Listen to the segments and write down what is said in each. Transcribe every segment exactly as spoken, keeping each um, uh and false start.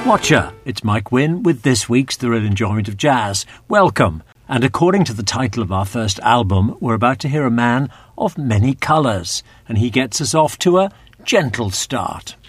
Watcher, it's Mike Wynne with this week's The Real Enjoyment of Jazz. Welcome. And according to the title of our first album, we're about to hear a man of many colours, and he gets us off to a gentle start.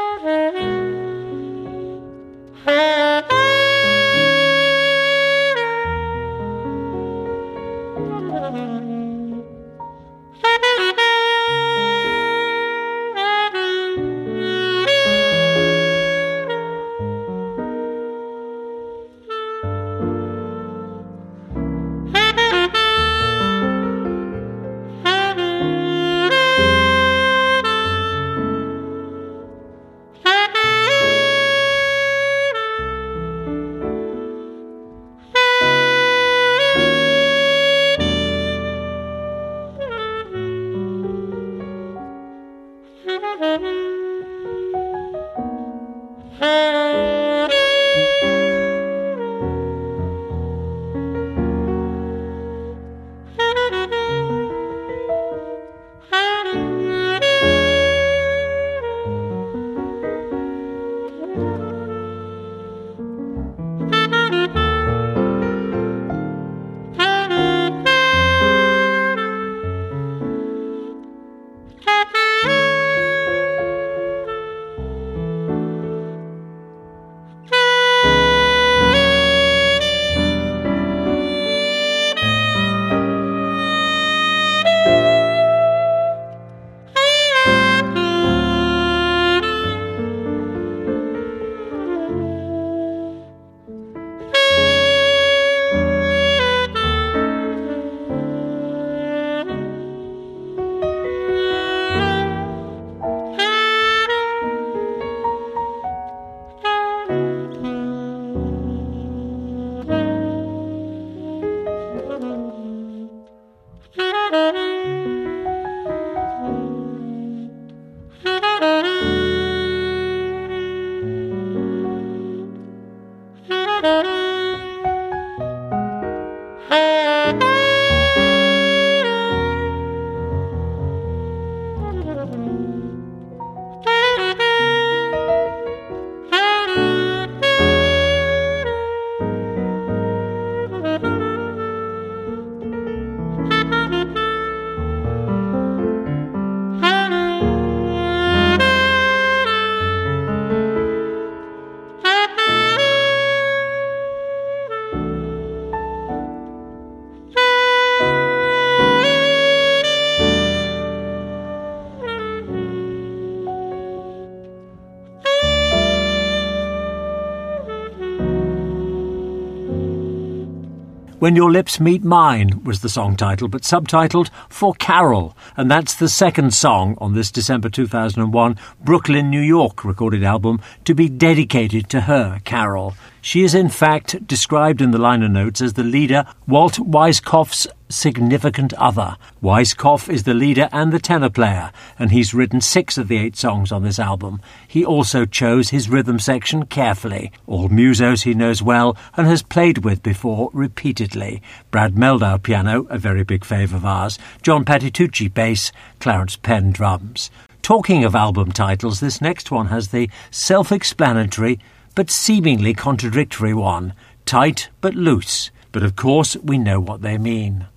When Your Lips Meet Mine was the song title, but subtitled For Carol, and that's the second song on this December two thousand one Brooklyn, New York recorded album to be dedicated to her, Carol. She is in fact described in the liner notes as the leader, Walt Weiskopf's significant other. Weiskopf is the leader and the tenor player, and he's written six of the eight songs on this album. He also chose his rhythm section carefully. All musos he knows well and has played with before repeatedly. Brad Meldau piano, a very big favour of ours. John Patitucci bass, Clarence Penn drums. Talking of album titles, this next one has the self-explanatory but seemingly contradictory one, Tight but Loose. But of course we know what they mean.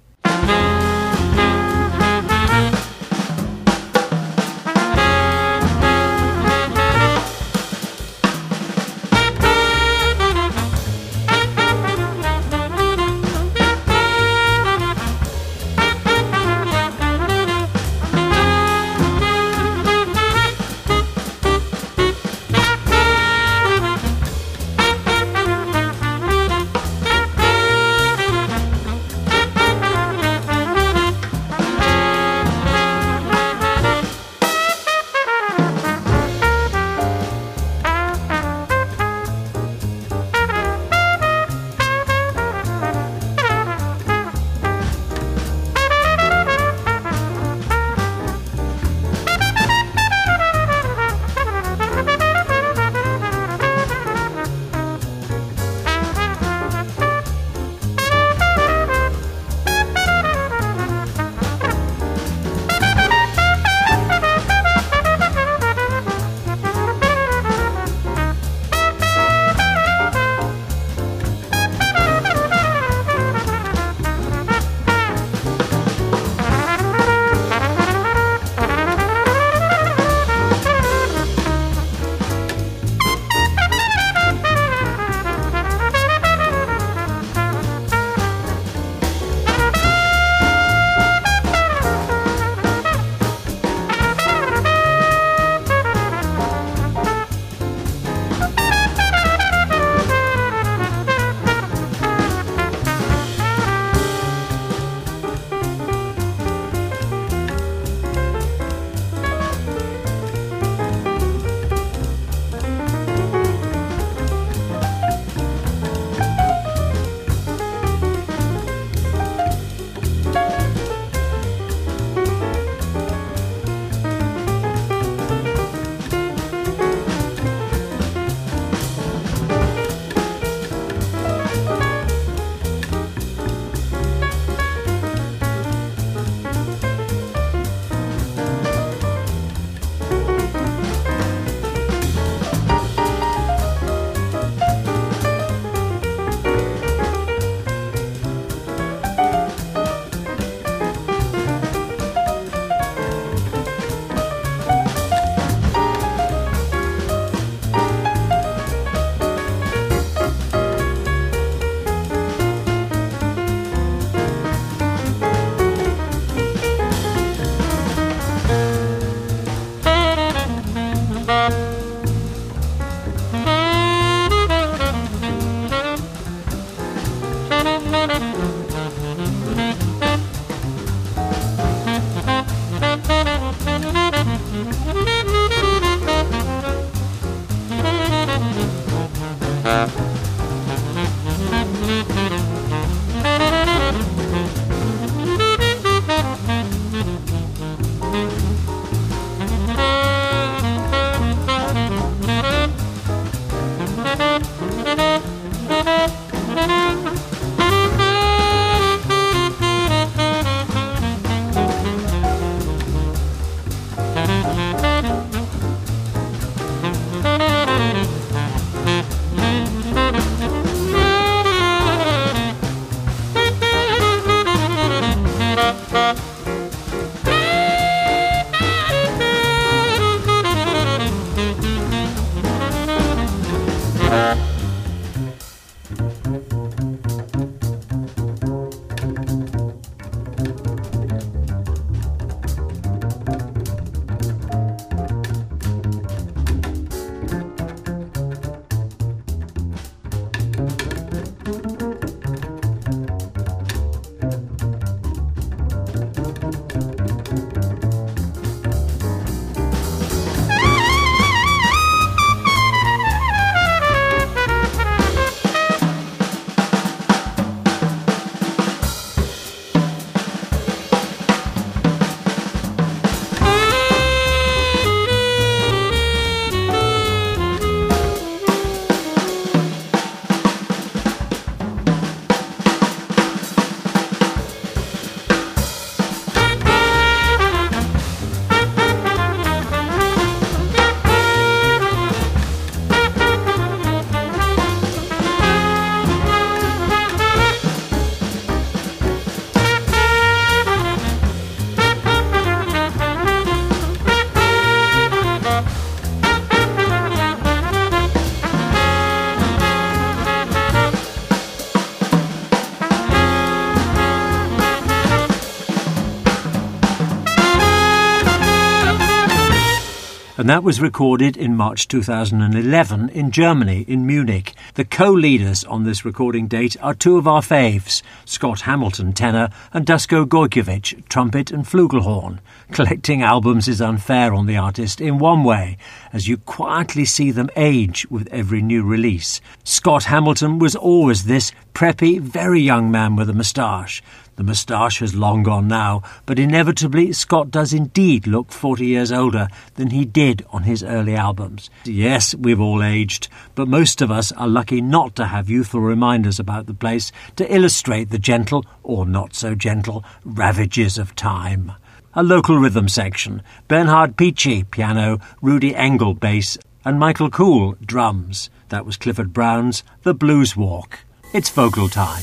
and that was recorded in March two thousand eleven in Germany, in Munich. The co-leaders on this recording date are two of our faves, Scott Hamilton, tenor, and Dusko Gojkovic, trumpet and flugelhorn. Collecting albums is unfair on the artist in one way, as you quietly see them age with every new release. Scott Hamilton was always this preppy, very young man with a moustache. The moustache has long gone now, but inevitably Scott does indeed look forty years older than he did on his early albums. Yes, we've all aged, but most of us are lucky not to have youthful reminders about the place to illustrate the gentle, or not so gentle, ravages of time. A local rhythm section, Bernhard Peachy, piano, Rudy Engel, bass, and Michael Cool, drums. That was Clifford Brown's The Blues Walk. It's vocal time.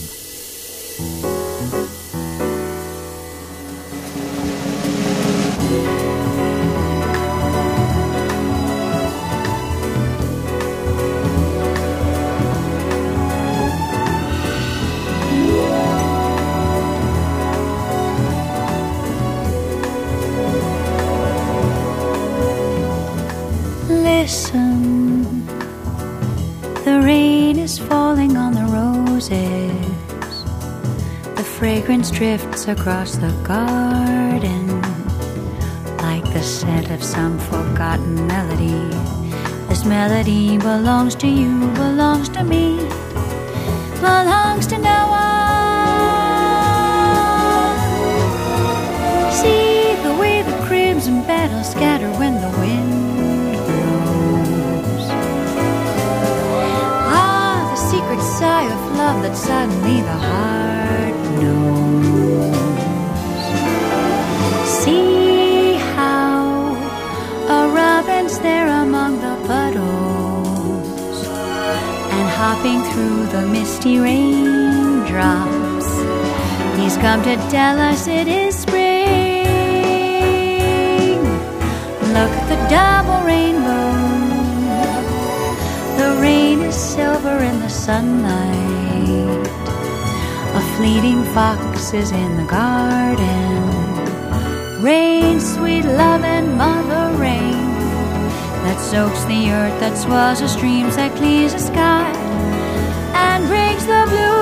Listen, the rain is falling on the roses. The fragrance drifts across the garden like the scent of some forgotten melody. This melody belongs to you, belongs to me, belongs to no one. See the way the crimson petals scatter when the wind sigh of love that suddenly the heart knows. See how a robin's there among the puddles and hopping through the misty raindrops. He's come to tell us it is spring. Look at the double rainbow. The rain is silver in the sunlight. A fleeting fox is in the garden. Rain, sweet love and mother rain, that soaks the earth, that swells the streams, that cleans the sky and brings the blue.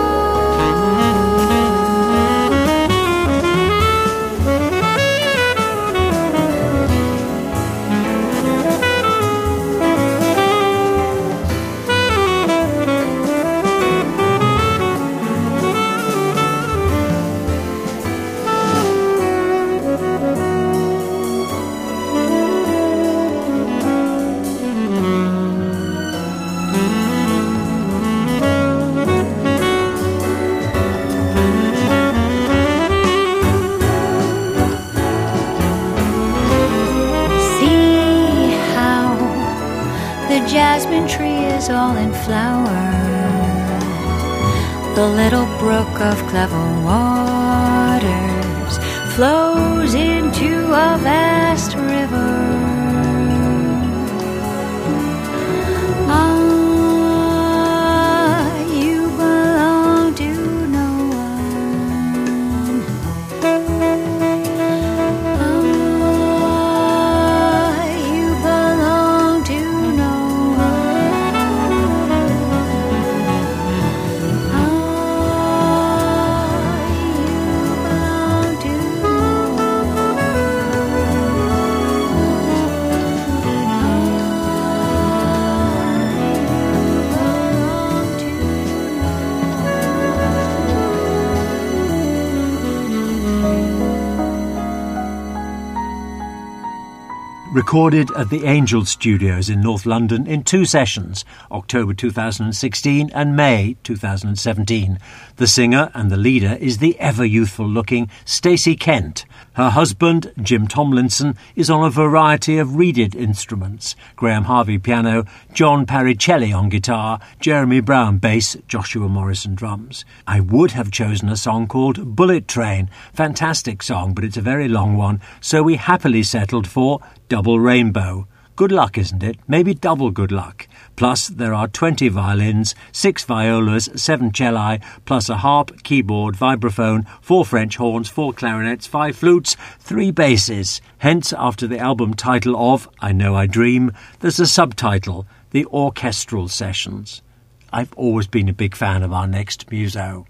Jasmine tree is all in flower. The little brook of clever waters flows into a vast river. Ah, you belong to no one. Ah, you belong to no Recorded at the Angel Studios in North London in two sessions, October two thousand sixteen and May two thousand seventeen. The singer and the leader is the ever-youthful-looking Stacey Kent. Her husband, Jim Tomlinson, is on a variety of reeded instruments. Graham Harvey piano, John Paricelli on guitar, Jeremy Brown bass, Joshua Morrison drums. I would have chosen a song called Bullet Train. Fantastic song, but it's a very long one, so we happily settled for Double Rainbow. Good luck, isn't it? Maybe double good luck. Plus, there are twenty violins, six violas, seven celli, plus a harp, keyboard, vibraphone, four French horns, four clarinets, five flutes, three basses. Hence, after the album title of I Know I Dream, there's a subtitle, The Orchestral Sessions. I've always been a big fan of our next muso.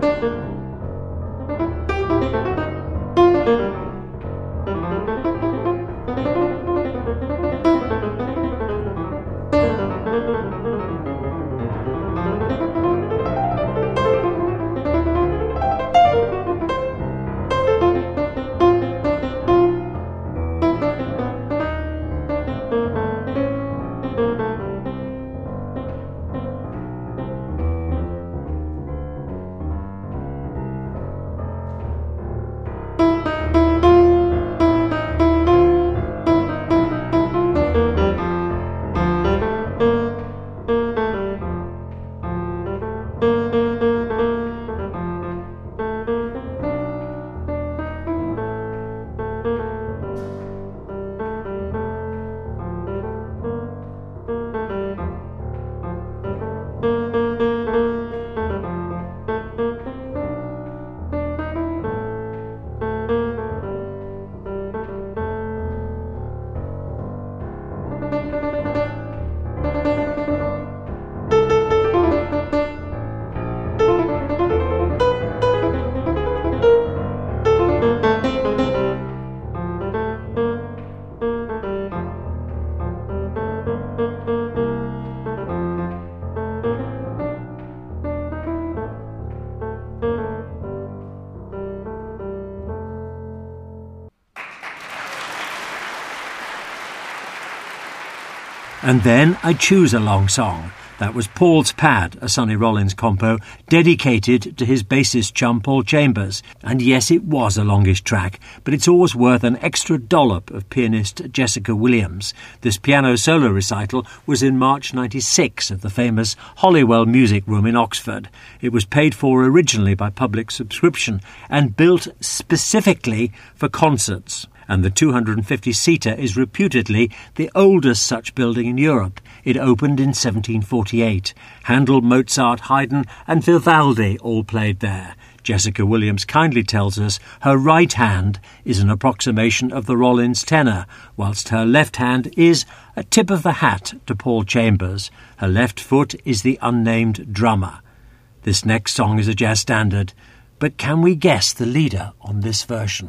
And then I choose a long song. That was Paul's Pad, a Sonny Rollins compo, dedicated to his bassist chum Paul Chambers. And yes, it was a longish track, but it's always worth an extra dollop of pianist Jessica Williams. This piano solo recital was in March ninety-six at the famous Holywell Music Room in Oxford. It was paid for originally by public subscription and built specifically for concerts. And the two hundred fifty seater is reputedly the oldest such building in Europe. It opened in seventeen forty-eight. Handel, Mozart, Haydn and Vivaldi all played there. Jessica Williams kindly tells us her right hand is an approximation of the Rollins tenor, whilst her left hand is a tip of the hat to Paul Chambers. Her left foot is the unnamed drummer. This next song is a jazz standard, but can we guess the leader on this version?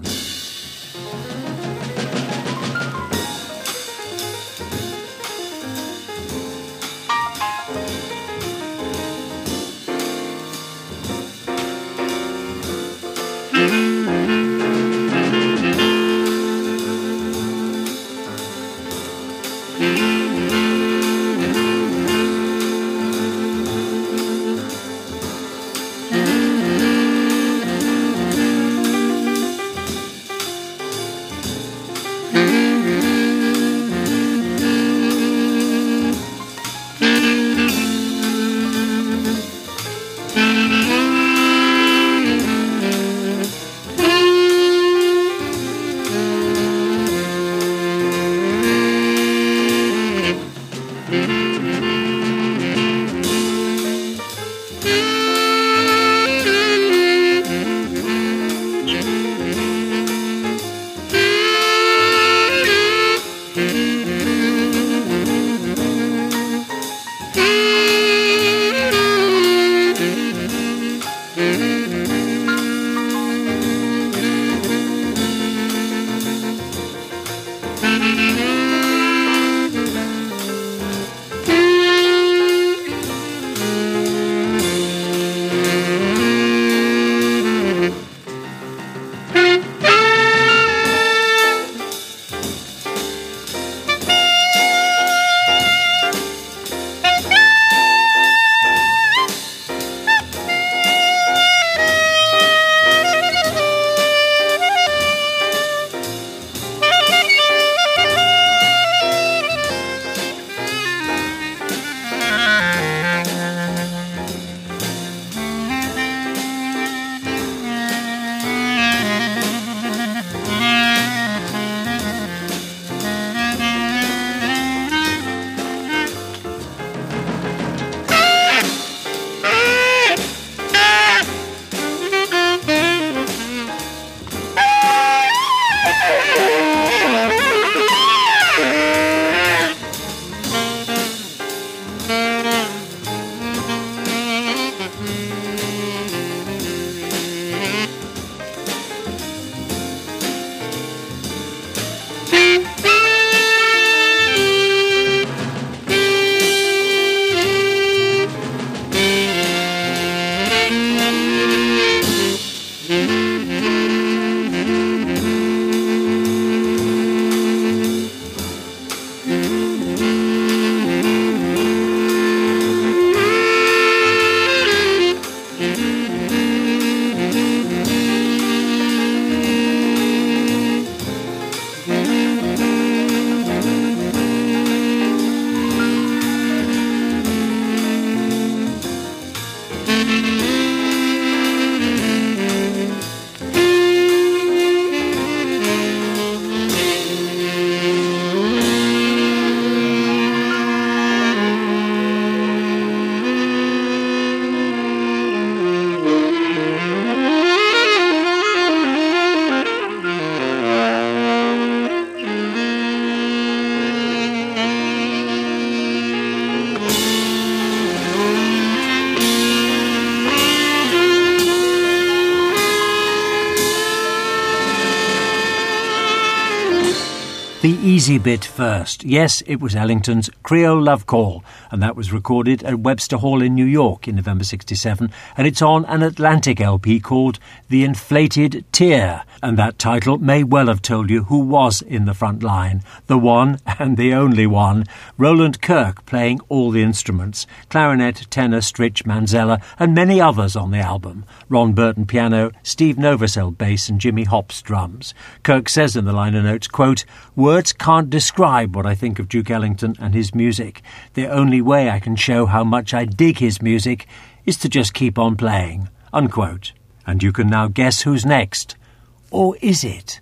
The easy bit first. Yes, it was Ellington's Creole Love Call, and that was recorded at Webster Hall in New York in November sixty-seven, and it's on an Atlantic L P called The Inflated Tear, and that title may well have told you who was in the front line. The one, and the only one, Roland Kirk playing all the instruments, clarinet, tenor, stritch, manzella, and many others on the album. Ron Burton piano, Steve Novosel bass, and Jimmy Hops drums. Kirk says in the liner notes, quote, "Words can't describe what I think of Duke Ellington and his music. The only way I can show how much I dig his music is to just keep on playing." Unquote. And you can now guess who's next. Or is it?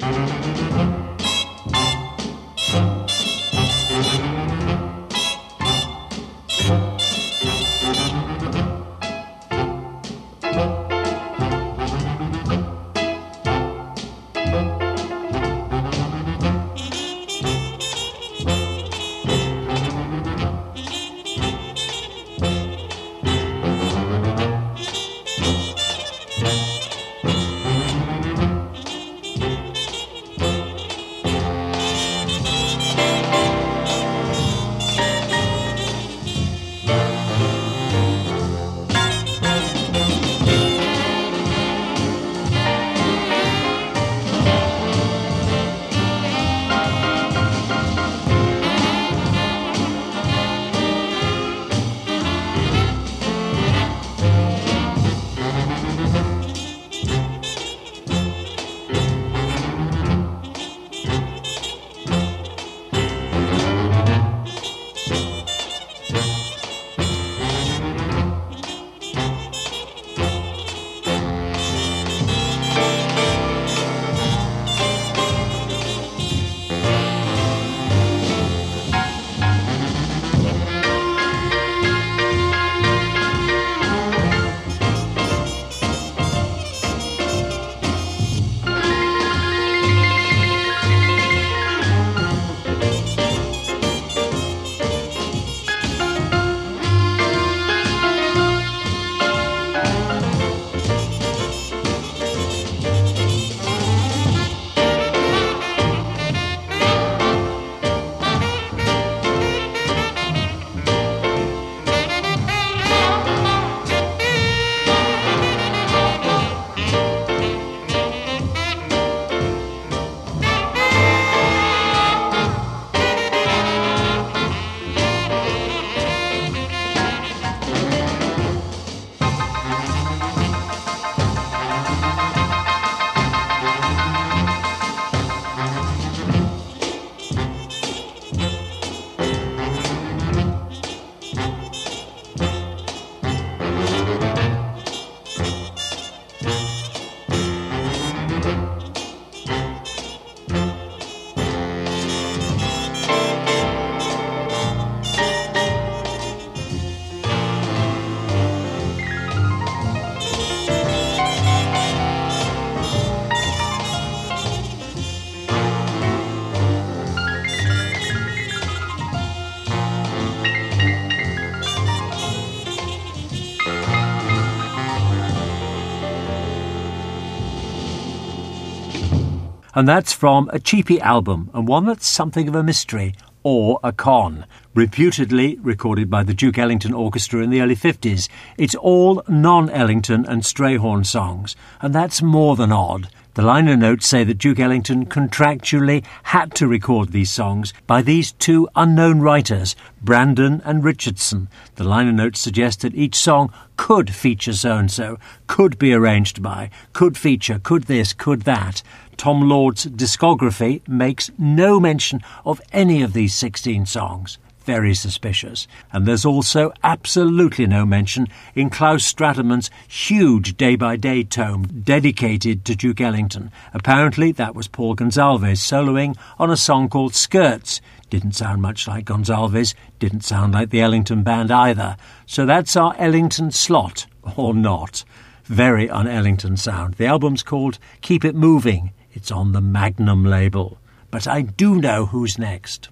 And that's from a cheapy album, and one that's something of a mystery, or a con. Reputedly recorded by the Duke Ellington Orchestra in the early fifties. It's all non-Ellington and Strayhorn songs, and that's more than odd. The liner notes say that Duke Ellington contractually had to record these songs by these two unknown writers, Brandon and Richardson. The liner notes suggest that each song could feature so-and-so, could be arranged by, could feature, could this, could that. Tom Lord's discography makes no mention of any of these sixteen songs. Very suspicious. And there's also absolutely no mention in Klaus Stratermann's huge day-by-day tome dedicated to Duke Ellington. Apparently that was Paul Gonsalves soloing on a song called Skirts. Didn't sound much like Gonsalves, didn't sound like the Ellington Band either. So that's our Ellington slot, or not. Very un-Ellington sound. The album's called Keep It Moving. It's on the Magnum label. But I do know who's next.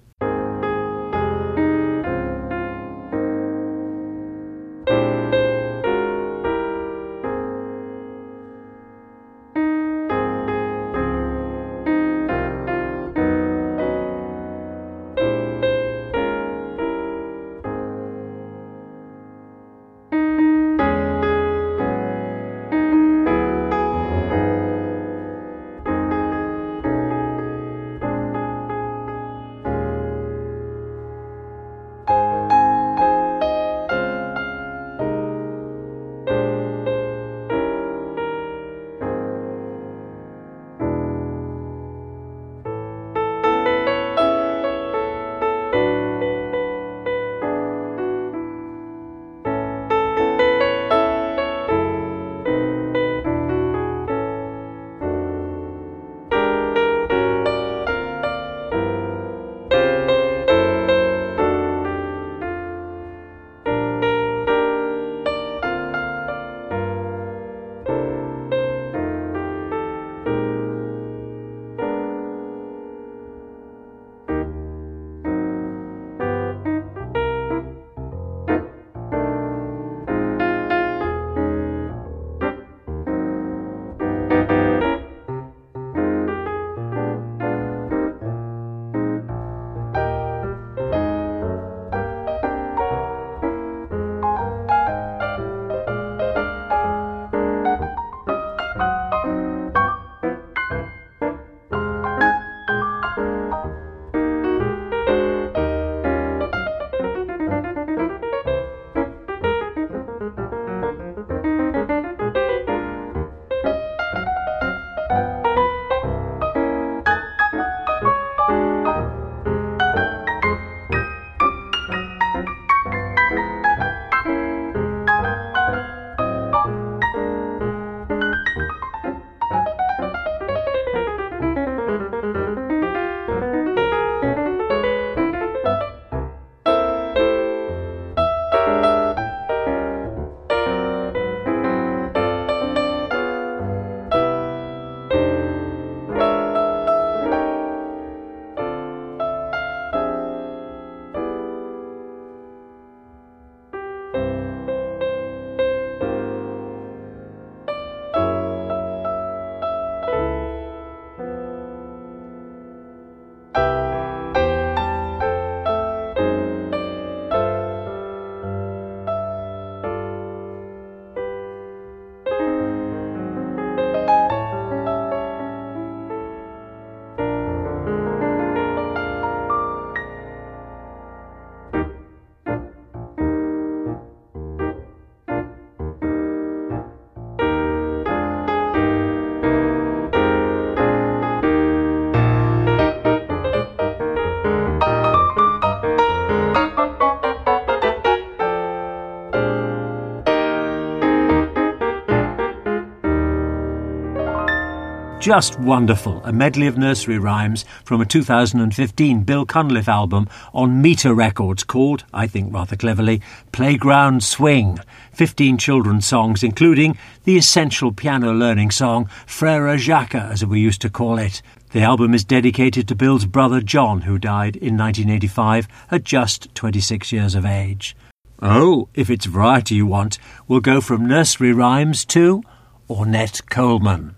Just wonderful, a medley of nursery rhymes from a two thousand fifteen Bill Cunliffe album on Meter Records called, I think rather cleverly, Playground Swing. Fifteen children's songs, including the essential piano learning song Frère Jacques, as we used to call it. The album is dedicated to Bill's brother John, who died in nineteen eighty-five at just twenty-six years of age. Oh, if it's variety you want, we'll go from nursery rhymes to Ornette Coleman.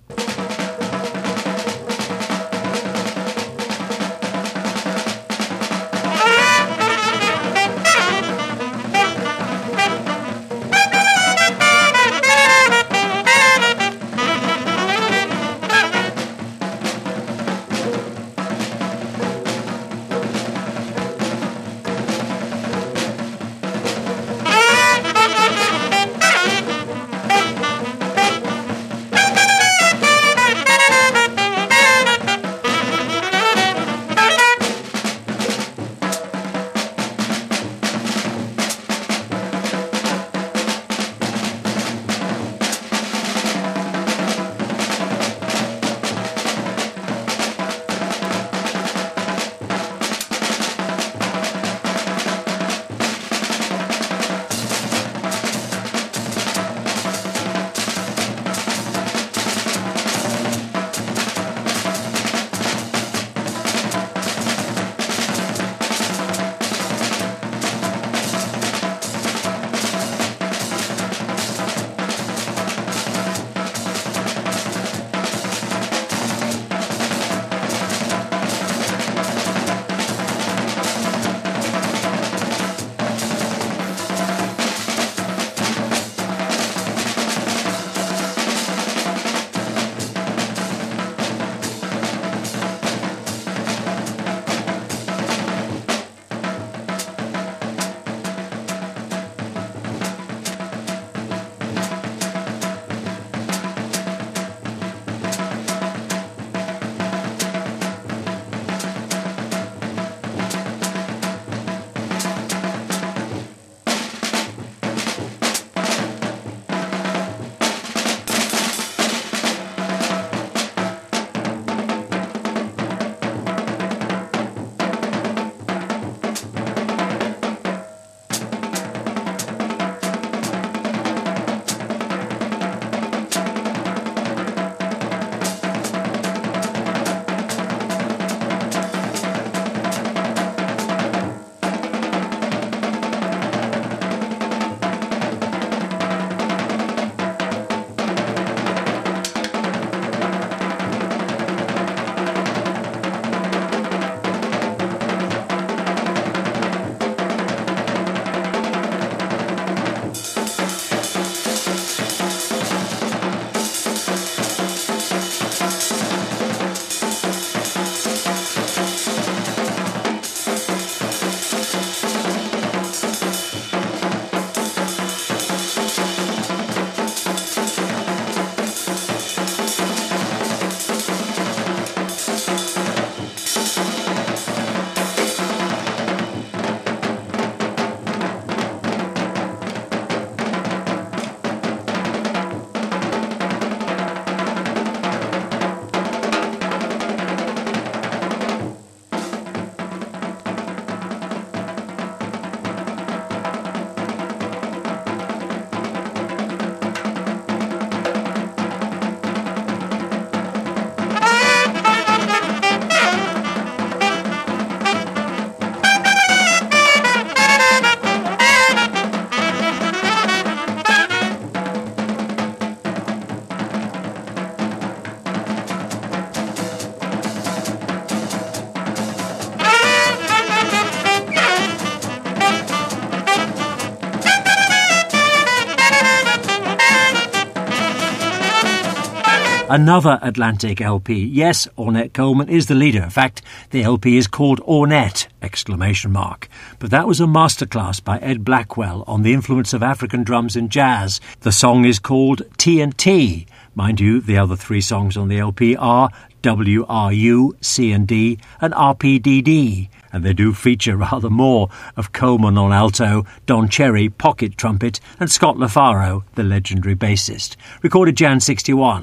Another Atlantic L P. Yes, Ornette Coleman is the leader. In fact, the L P is called Ornette! Exclamation mark. But that was a masterclass by Ed Blackwell on the influence of African drums in jazz. The song is called T and T. Mind you, the other three songs on the L P are W R U, C and D, and R P D D. And they do feature rather more of Coleman on alto, Don Cherry, pocket trumpet, and Scott LaFaro, the legendary bassist. Recorded January sixty-one.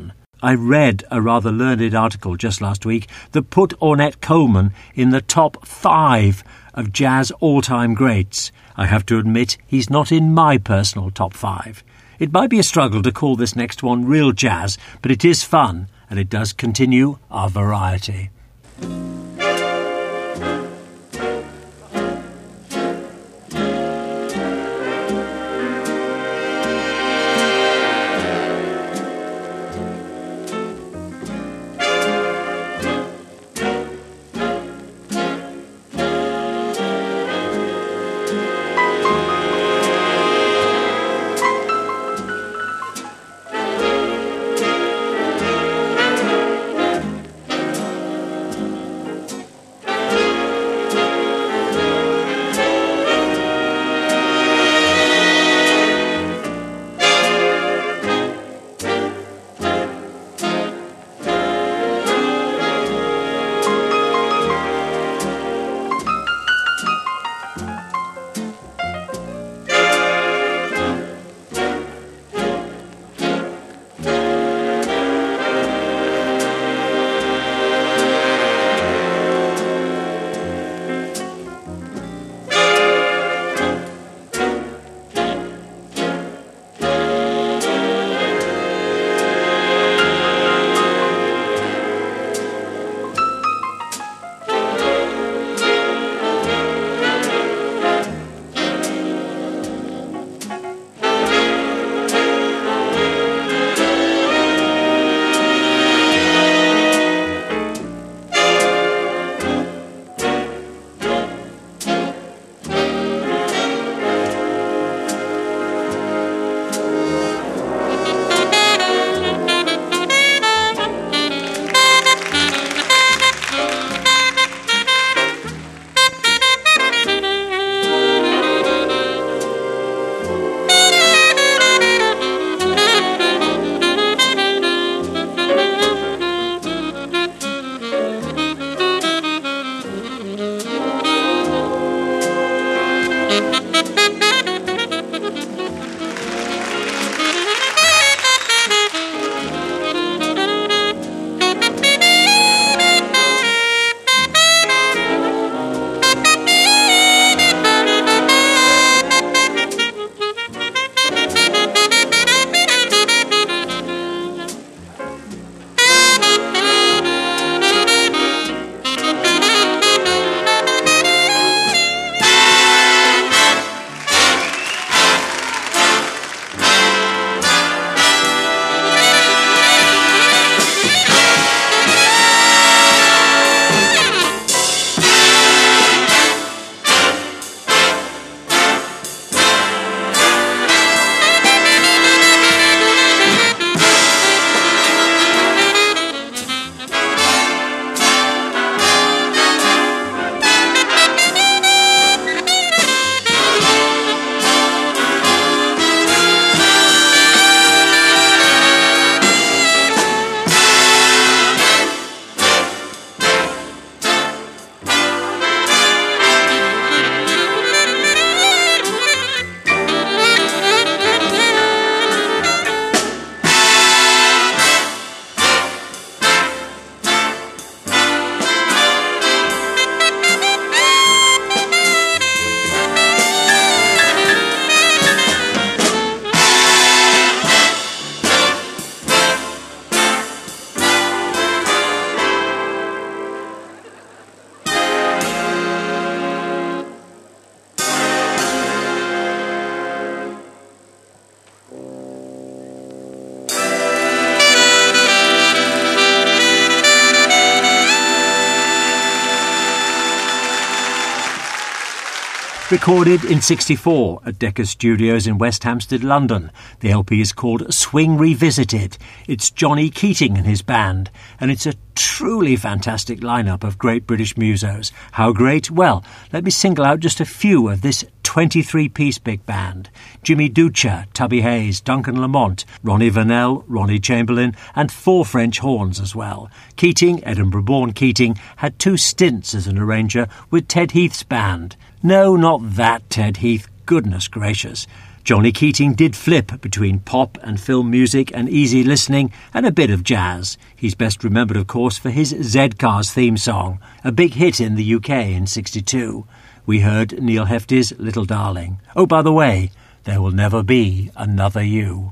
I read a rather learned article just last week that put Ornette Coleman in the top five of jazz all-time greats. I have to admit he's not in my personal top five. It might be a struggle to call this next one real jazz, but it is fun, and it does continue our variety. Recorded in sixty-four at Decca Studios in West Hampstead, London. The L P is called Swing Revisited. It's Johnny Keating and his band, and it's a truly fantastic lineup of great British musos. How great? Well, let me single out just a few of this twenty-three-piece big band. Jimmy Ducha, Tubby Hayes, Duncan Lamont, Ronnie Vernell, Ronnie Chamberlain, and four French horns as well. Keating, Edinburgh-born Keating, had two stints as an arranger with Ted Heath's band. No, not that Ted Heath, goodness gracious. Johnny Keating did flip between pop and film music and easy listening and a bit of jazz. He's best remembered, of course, for his Z-Cars theme song, a big hit in the U K in sixty-two. We heard Neil Hefti's Little Darling. Oh, by the way, there will never be another you.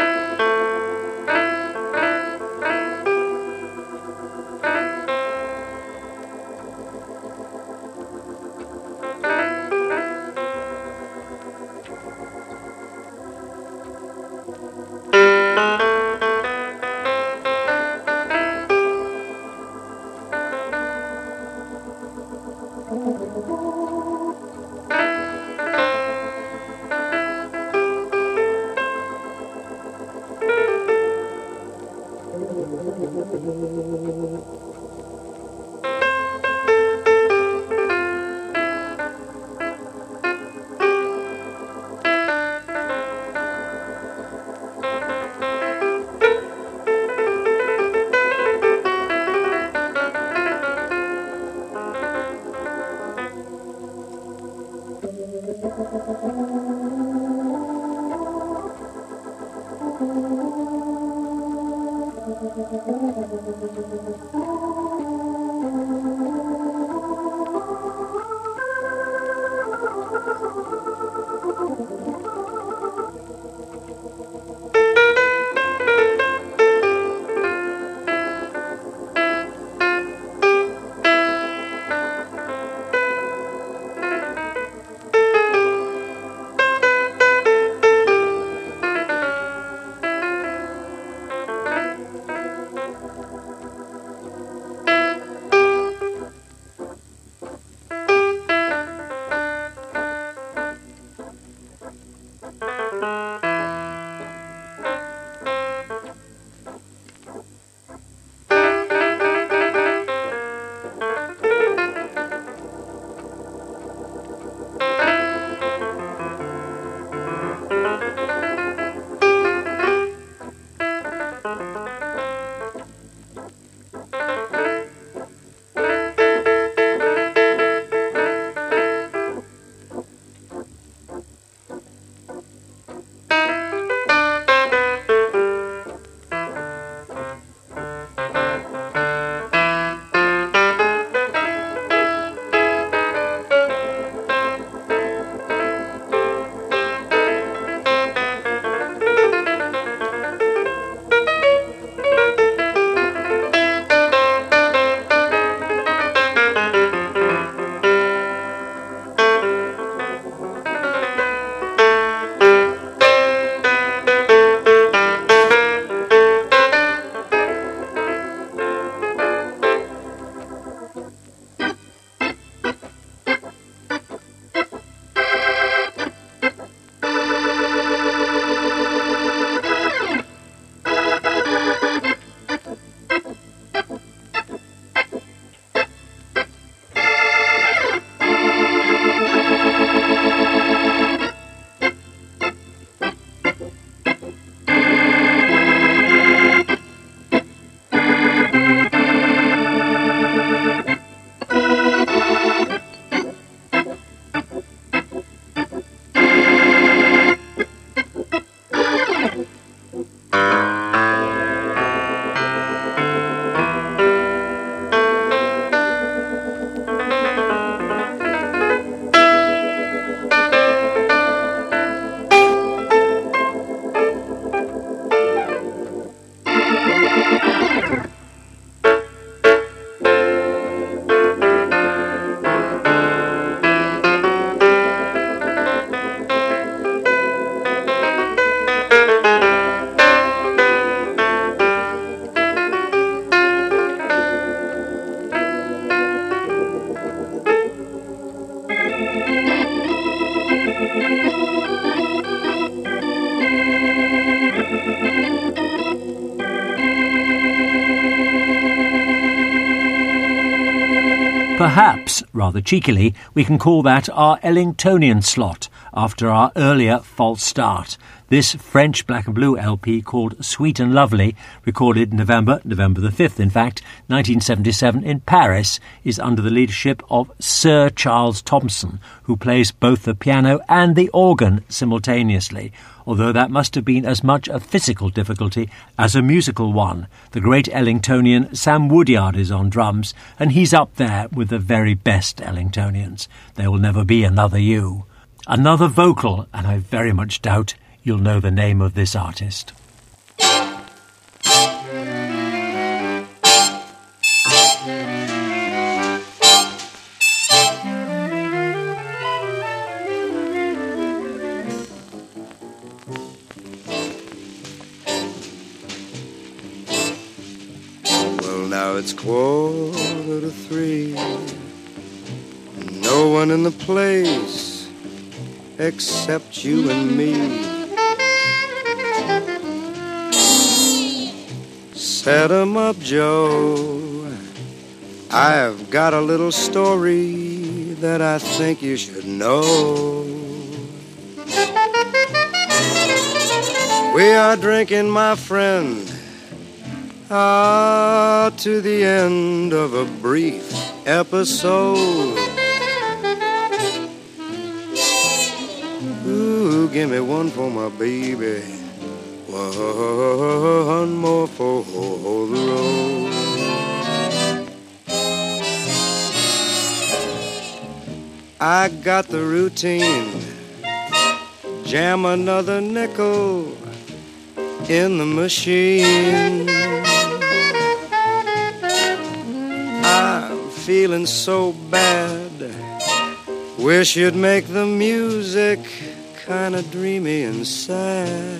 Perhaps, rather cheekily, we can call that our Ellingtonian slot, after our earlier false start. This French Black and Blue L P, called Sweet and Lovely, recorded November, November the fifth, in fact, nineteen seventy-seven in Paris, is under the leadership of Sir Charles Thompson, who plays both the piano and the organ simultaneously, although that must have been as much a physical difficulty as a musical one. The great Ellingtonian Sam Woodyard is on drums, and he's up there with the very best Ellingtonians. There will never be another you. Another vocal, and I very much doubt you'll know the name of this artist. Well, now it's quarter to three. No one in the place except you and me. Set 'em up, Joe. I've got a little story that I think you should know. We are drinking, my friend, ah, to the end of a brief episode. Ooh, give me one for my baby, one more for the road. I got the routine, jam another nickel in the machine. I'm feeling so bad, wish you'd make the music kinda dreamy and sad.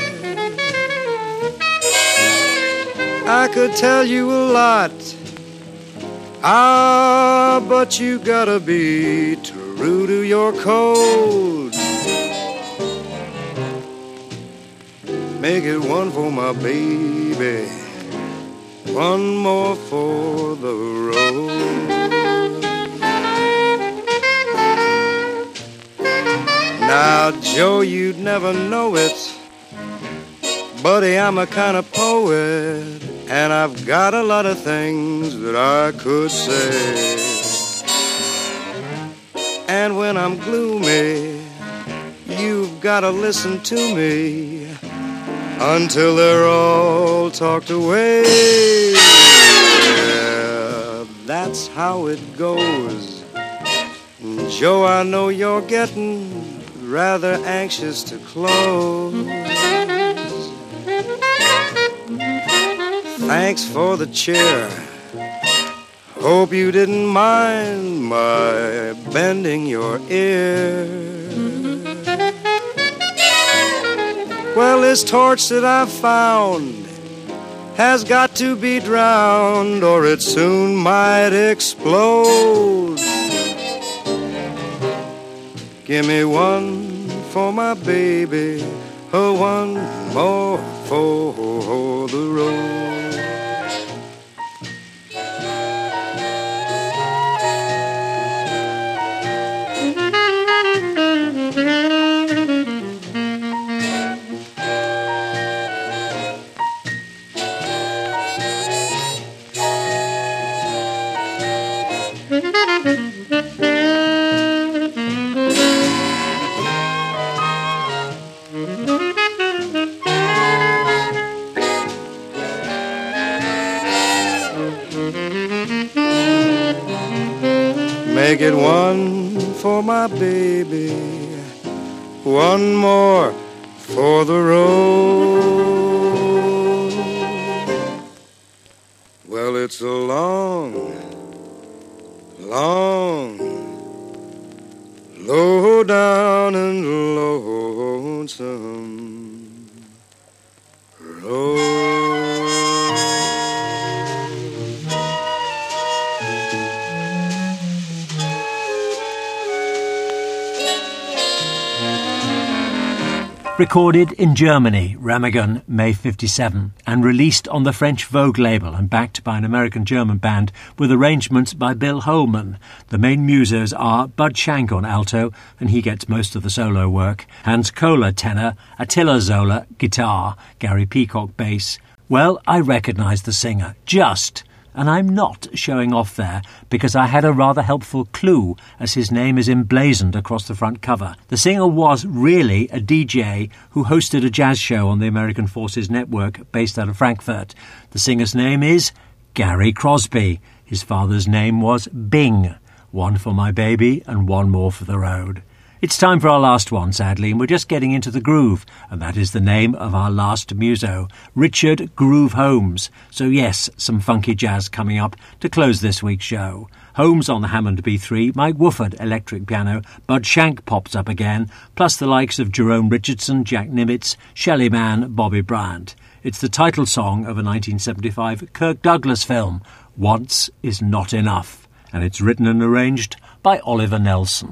I could tell you a lot, ah, but you gotta be true to your code. Make it one for my baby, one more for the road. Now, Joe, you'd never know it, buddy, I'm a kind of poet, and I've got a lot of things that I could say. And when I'm gloomy, you've got to listen to me until they're all talked away. Yeah, that's how it goes. Joe, I know you're getting rather anxious to close. Thanks for the cheer. Hope you didn't mind my bending your ear. Well, this torch that I've found has got to be drowned, or it soon might explode. Give me one for my baby, oh, one more for the road. Make it one for my baby, one more for the road. Well, it's a long, long, low down and lonesome road. Recorded in Germany, Remagen, May fifty-seven, and released on the French Vogue label and backed by an American-German band with arrangements by Bill Holman. The main musos are Bud Shank on alto, and he gets most of the solo work, Hans Kohler tenor, Attila Zola guitar, Gary Peacock bass. Well, I recognise the singer, just... And I'm not showing off there because I had a rather helpful clue as his name is emblazoned across the front cover. The singer was really a D J who hosted a jazz show on the American Forces Network based out of Frankfurt. The singer's name is Gary Crosby. His father's name was Bing. One for my baby and one more for the road. It's time for our last one, sadly, and we're just getting into the groove, and that is the name of our last muso, Richard Groove Holmes. So yes, some funky jazz coming up to close this week's show. Holmes on the Hammond B three, Mike Wooford electric piano, Bud Shank pops up again, plus the likes of Jerome Richardson, Jack Nimitz, Shelley Mann, Bobby Bryant. It's the title song of a nineteen seventy-five Kirk Douglas film, Once Is Not Enough, and it's written and arranged by Oliver Nelson.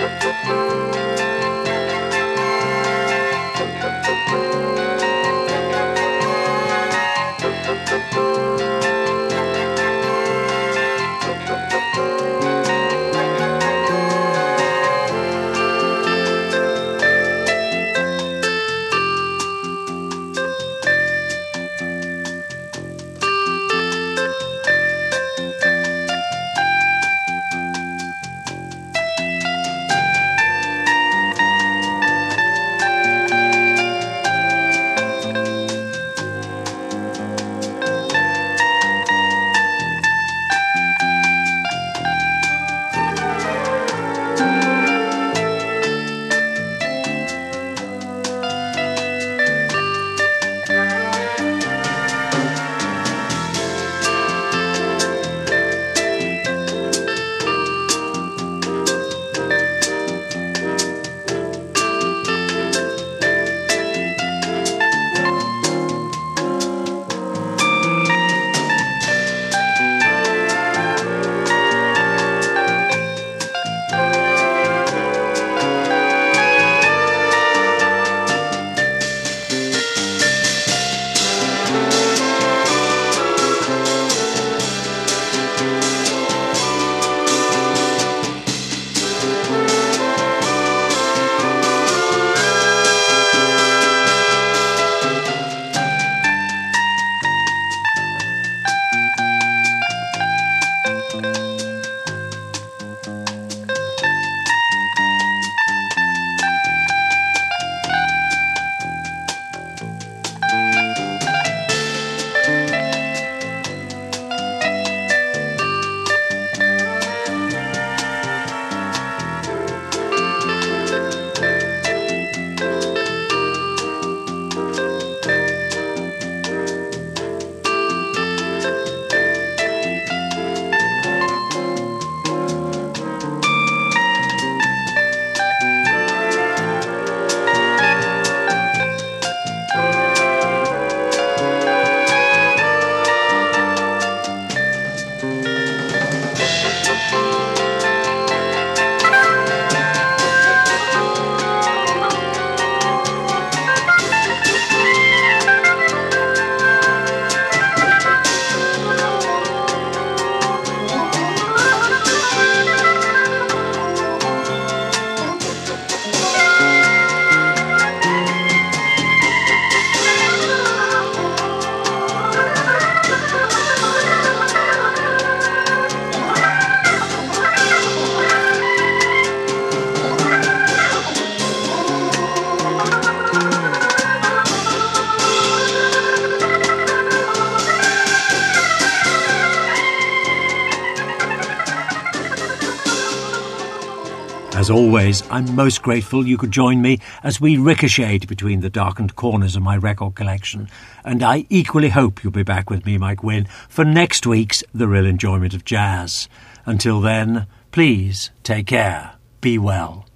As always, I'm most grateful you could join me as we ricocheted between the darkened corners of my record collection. And I equally hope you'll be back with me, Mike Wynne, for next week's The Real Enjoyment of Jazz. Until then, please take care, be well.